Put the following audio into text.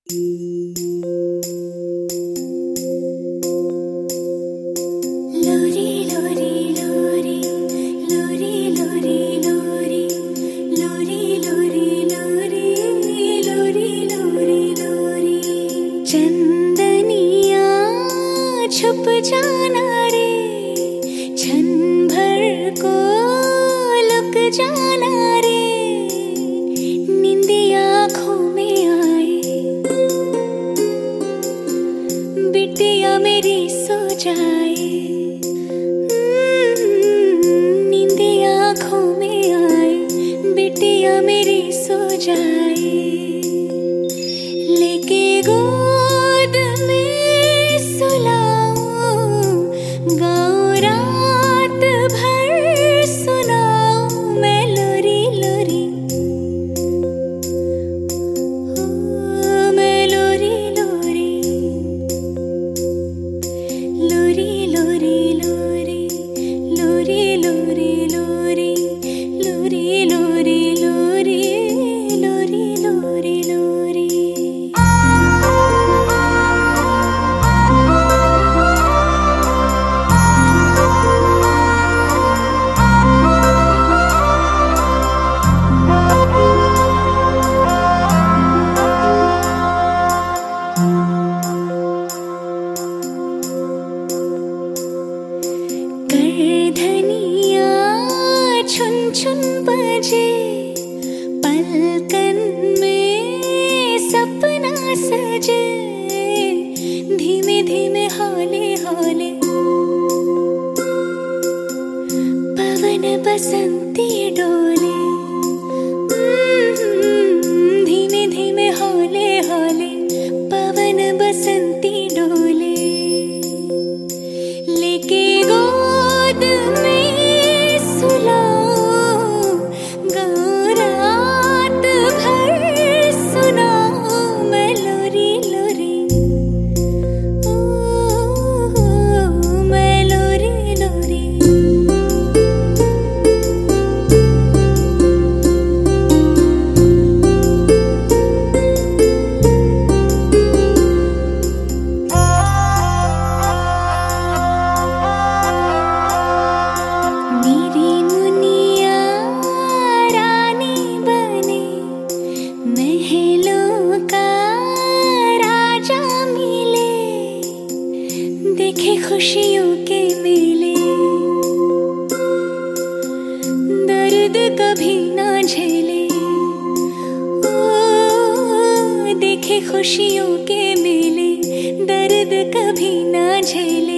लोरी लोरी लोरी लोरी लोरी लोरी लोरी लोरी लोरी लोरी लोरी लोरी चंदनिया छुप जाना रे, क्षण भर को लुक जाना रे, नींदिया आँखों में आए, बिटिया मेरी सो जाए, नींदिया आँखों में आए, बिटिया मेरी सो जाए, लेके गोद में सुलाऊं, गाऊं रात भर सुनाऊं मैं लोरी लोरी, मैं लोरी लोरी, लोरी लोरी लोरी लोरी लोरी लोरी लोरी लोरी लोरी लोरी लोरी लोरी। करधनिया छुन छुन बजे, पलकन में सपना सजे, धीमे धीमे हौले हौले पवन बसंती डोले, धीमे धीमे हौले हौले पवन बसंती डोले, लेके गोद में सुलाऊं, गाऊं रात भर सुनाऊं मैं लोरी लोरी, मैं लोरी लोरी। मेरी मुनिया रानी बने, महलों का राजा मिले, देखे खुशियों के मेले, दर्द कभी ना झेले, ओ देखे खुशियों के मेले, दर्द कभी ना झेले।